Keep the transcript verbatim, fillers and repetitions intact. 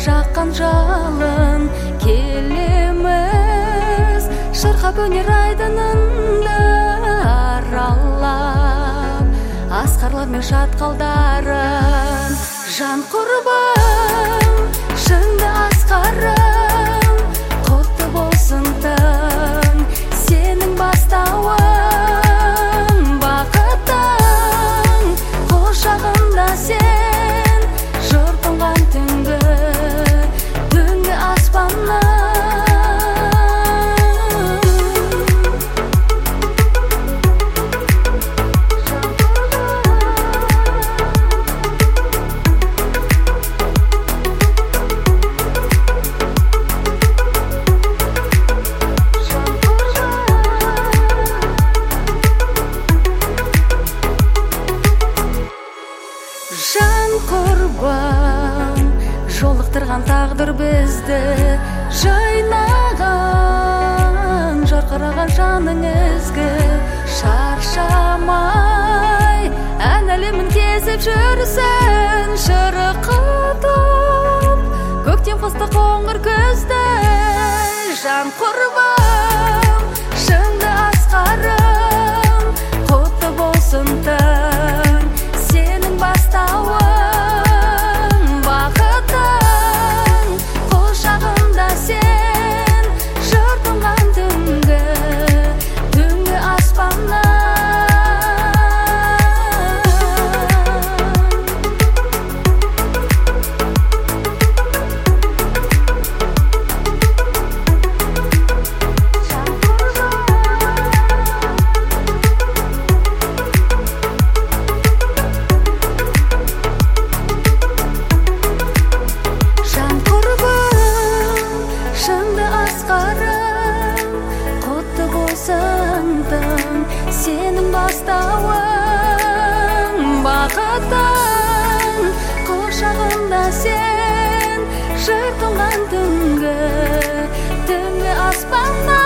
жаққан жалын, келеміз шырқап өнер айдынында аралап, асқарлар мен шатқалдарын. Жан құрбым, шынды асқарым, құтты болсын таң, сенің бастауың, бақытың құшағында сен, жыр тұнған түнгі, түнгі аспаннан. Жан құрбан, жолықтырған тағдыр бізді, жайнаған, жарқыраған жаның ізгі. Шаршамай, ән әлемін кезіп жүрсін, шырқытып, көктем қысты қоңыр күзді. Жан құрбан, шынды асқарым, құтты болсын таң, сенің бастауың, бақытың құшағында сен, жыр тұнған түнгі, түнгі аспаннан. Құтты болсын таң, сенің бастауың, бақытың құшағында сен, жыр тұнған түнгі, түнгі аспаннан.